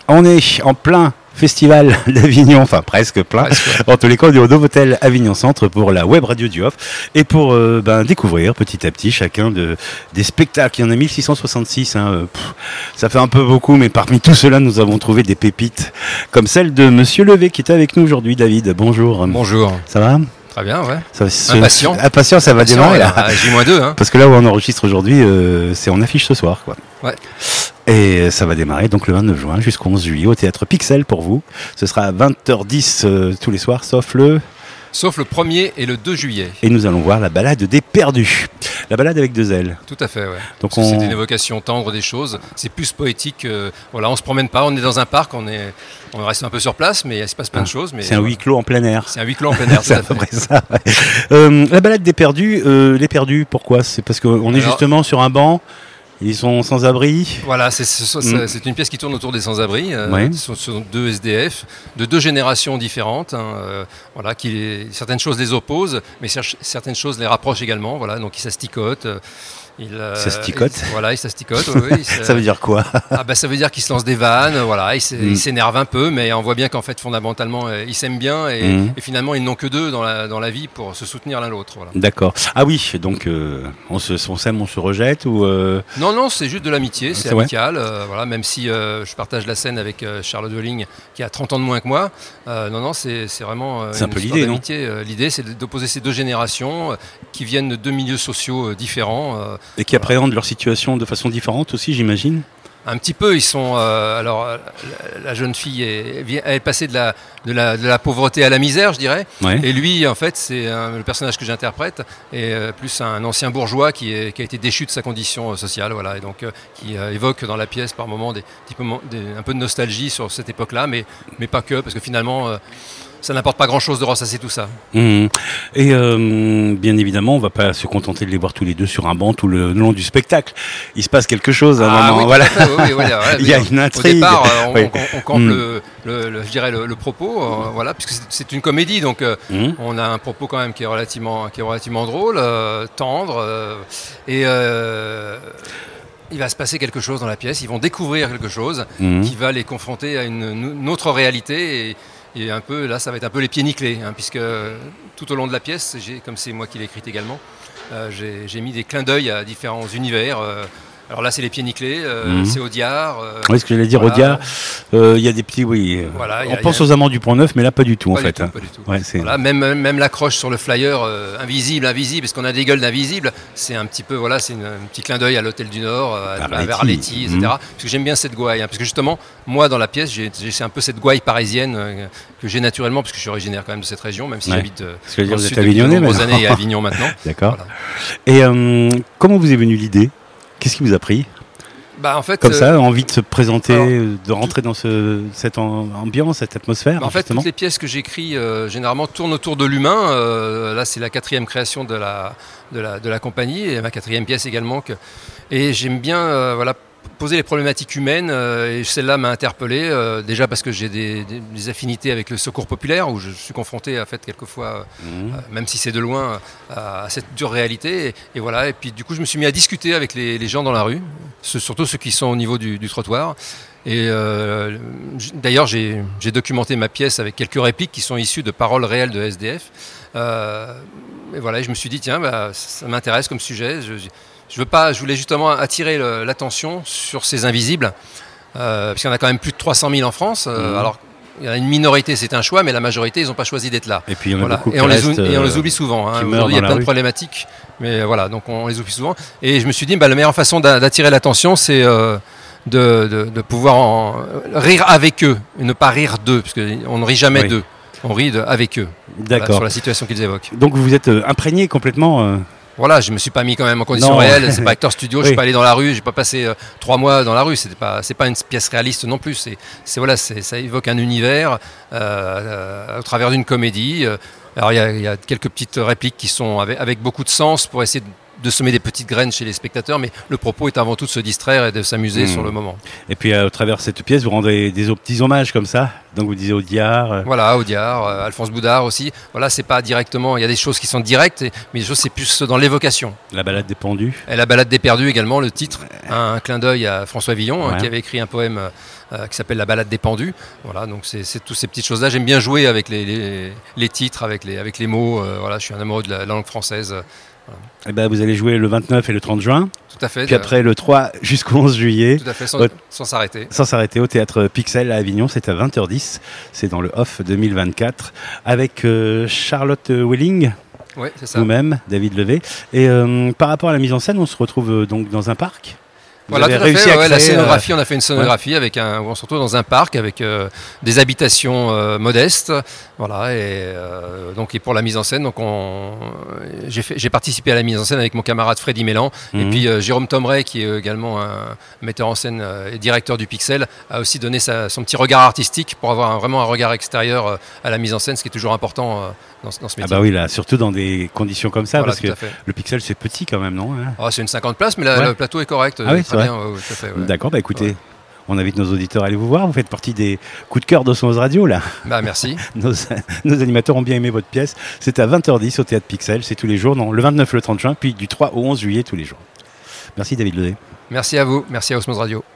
On est en plein festival d'Avignon, enfin presque plein. En tous les cas, on est au Novotel Avignon Centre pour la web radio du Off et pour découvrir petit à petit chacun des spectacles. Il y en a 1666, ça fait un peu beaucoup, mais parmi tout cela, nous avons trouvé des pépites comme celle de Monsieur Levé qui est avec nous aujourd'hui. David, bonjour. Bonjour. Ça va ? Très bien, ouais. Impatient, ça va démarrer là. J-2, hein. Parce que là où on enregistre aujourd'hui, c'est en affiche ce soir, quoi. Ouais. Et ça va démarrer donc le 29 juin jusqu'au 11 juillet au Théâtre Pixel pour vous. Ce sera à 20h10 tous les soirs, sauf le 1er et le 2 juillet. Et nous allons voir la balade des perdus. La balade avec 2 L. Tout à fait, ouais. Donc c'est une évocation tendre des choses. C'est plus poétique. On se promène pas, on est dans un parc, on reste un peu sur place, mais il se passe plein de choses. Mais c'est un huis clos en plein air. C'est un huis clos en plein air, c'est à peu près ça. Ouais. La balade des perdus, les perdus, pourquoi ? C'est parce qu'on est justement sur un banc. Ils sont sans abri. Voilà, c'est une pièce qui tourne autour des sans-abri. Ce sont 2 SDF de 2 générations différentes. Certaines choses les opposent, mais certaines choses les rapprochent également. Voilà, donc ils s'asticotent. Ça sticote. Ils s'asticotent. Oui, ça veut dire quoi ? Ça veut dire qu'ils se lancent des vannes. Voilà, ils s'énervent un peu, mais on voit bien qu'en fait fondamentalement ils s'aiment bien et finalement ils n'ont que 2 dans la vie pour se soutenir l'un l'autre. Voilà. D'accord. Ah oui, donc on s'aime, on se rejette ou Non, c'est juste de l'amitié, c'est amical. Même si je partage la scène avec Charlotte Welling qui a 30 ans de moins que moi. C'est vraiment c'est un peu l'idée, d'amitié. L'idée, c'est d'opposer ces 2 générations qui viennent de 2 milieux sociaux différents. Et qui appréhendent leur situation de façon différente aussi, j'imagine. Un petit peu, ils sont. La jeune fille elle est passée de la pauvreté à la misère, je dirais. Ouais. Et lui, en fait, c'est le personnage que j'interprète, et plus un ancien bourgeois qui a été déchu de sa condition sociale, voilà, et donc qui évoque dans la pièce par moments un peu de nostalgie sur cette époque-là, mais pas que, parce que finalement. Ça n'apporte pas grand-chose de ressasser tout ça. Et bien évidemment, on ne va pas se contenter de les voir tous les 2 sur un banc tout le long du spectacle. Il se passe quelque chose à un moment. Oui, voilà. Il y a une intrigue. Au départ, on campe le propos, puisque c'est une comédie, donc on a un propos quand même qui est relativement drôle, tendre, et il va se passer quelque chose dans la pièce. Ils vont découvrir quelque chose qui va les confronter à une autre réalité. Et un peu, là, ça va être un peu les pieds nickelés, puisque tout au long de la pièce, comme c'est moi qui l'ai écrite également, j'ai mis des clins d'œil à différents univers. Alors là, c'est les pieds nickelés, c'est Audiard. Oui, ce que j'allais dire, Audiard, il y a des petits, on pense aux Amants du Pont-Neuf, mais là, pas du tout, pas en fait. Pas du tout. Ouais, même l'accroche sur le flyer, invisible, parce qu'on a des gueules d'invisibles, c'est un petit peu, c'est un petit clin d'œil à l'Hôtel du Nord, vers Arletty, etc. Parce que j'aime bien cette gouaille, parce que justement, moi, dans la pièce, j'ai un peu cette gouaille parisienne que j'ai naturellement, parce que je suis originaire quand même de cette région, même si j'habite dans le sud depuis de nombreuses années et à Avignon maintenant. D'accord. Voilà. Et comment vous est venue l'idée ? Qu'est-ce qui vous a pris ? En fait, comme ça, envie de se présenter, de rentrer dans cette ambiance, cette atmosphère. En fait, toutes les pièces que j'écris généralement tournent autour de l'humain. Là, c'est la 4e création de la compagnie et ma 4e pièce également. Et j'aime bien poser les problématiques humaines, et celle-là m'a interpellé, déjà parce que j'ai des affinités avec le secours populaire, où je suis confronté à fait quelquefois, même si c'est de loin, à cette dure réalité. Et puis du coup je me suis mis à discuter avec les gens dans la rue, surtout ceux qui sont au niveau du trottoir. Et d'ailleurs j'ai documenté ma pièce avec quelques répliques qui sont issues de paroles réelles de SDF. Et je me suis dit, tiens, ça m'intéresse comme sujet. Je voulais justement attirer l'attention sur ces invisibles, parce qu'il y en a quand même plus de 300 000 en France. Alors, il y a une minorité, c'est un choix, mais la majorité, ils n'ont pas choisi d'être là. Et puis, il y en a beaucoup et on les oublie souvent. Aujourd'hui, il y a plein de problématiques, mais donc on les oublie souvent. Et je me suis dit, la meilleure façon d'attirer l'attention, c'est de pouvoir rire avec eux, et ne pas rire d'eux, parce qu'on ne rit jamais d'eux. On rit avec eux. D'accord. Sur la situation qu'ils évoquent. Donc, vous êtes imprégné complètement. Voilà, je me suis pas mis quand même en condition réelle. C'est pas acteur studio. Je suis pas allé dans la rue. J'ai pas passé 3 mois dans la rue. C'est pas une pièce réaliste non plus. Ça évoque un univers au travers d'une comédie. Alors il y a quelques petites répliques qui sont avec beaucoup de sens pour essayer de semer des petites graines chez les spectateurs, mais le propos est avant tout de se distraire et de s'amuser sur le moment. Et puis au travers de cette pièce, vous rendez des petits hommages comme ça. Donc vous disiez Audiard. Voilà, Audiard, Alphonse Boudard aussi. Voilà, c'est pas directement. Il y a des choses qui sont directes, mais des choses c'est plus dans l'évocation. La balade des pendus. Et la balade des perdus également, le titre, un clin d'œil à François Villon, Ouais. qui avait écrit un poème qui s'appelle La balade des pendus. Voilà, donc c'est toutes ces petites choses-là. J'aime bien jouer avec les titres, avec les mots. Voilà, je suis un amoureux de la langue française. Eh ben, vous allez jouer le 29 et le 30 juin. Tout à fait. Puis après le 3 jusqu'au 11 juillet. Tout à fait, sans s'arrêter. Sans s'arrêter au théâtre Pixel à Avignon, c'est à 20h10. C'est dans le Off 2024 avec Charlotte Welling, Oui, c'est ça. vous-même, David Levé. Et par rapport à la mise en scène, on se retrouve donc dans un parc. Vous Voilà, avez tout à réussi fait. à Ouais, la créer, scénographie, on a fait une scénographie où on se retrouve dans un parc avec des habitations modestes. Voilà, et pour la mise en scène, donc j'ai participé à la mise en scène avec mon camarade Freddy Mélan. Et puis Jérôme Tomray, qui est également un metteur en scène et directeur du Pixel, a aussi donné son petit regard artistique pour avoir vraiment un regard extérieur à la mise en scène, ce qui est toujours important dans ce métier. Ah bah oui, là, surtout dans des conditions comme ça, Voilà, parce que le Pixel c'est petit quand même, non hein? C'est une 50 places, mais le plateau est correct. Ah oui, très bien, tout à fait, ouais. D'accord, bah écoutez, on invite nos auditeurs à aller vous voir. Vous faites partie des coups de cœur d'Osmose Radio, là. Bah merci. Nos animateurs ont bien aimé votre pièce. C'est à 20h10 au Théâtre Pixel. C'est tous les jours, le 29 et le 30 juin, puis du 3 au 11 juillet tous les jours. Merci David Levé. Merci à vous, merci à Osmose Radio.